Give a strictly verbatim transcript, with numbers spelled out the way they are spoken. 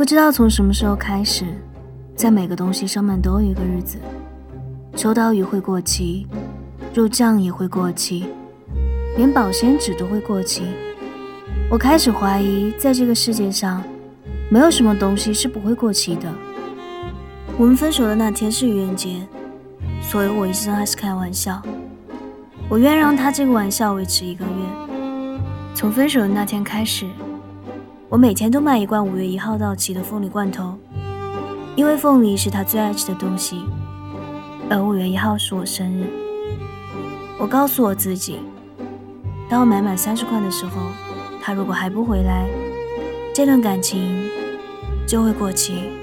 不知道从什么时候开始，在每个东西上面都有一个日子。秋刀鱼会过期，肉酱也会过期，连保鲜纸都会过期。我开始怀疑，在这个世界上没有什么东西是不会过期的。我们分手的那天是愚人节，所以我一直当他是开玩笑。我愿让他这个玩笑维持一个月。从分手的那天开始，我每天都买一罐五月一号到期的凤梨罐头，因为凤梨是他最爱吃的东西，而五月一号是我生日。我告诉我自己，当我买满三十罐的时候，他如果还不回来，这段感情就会过期。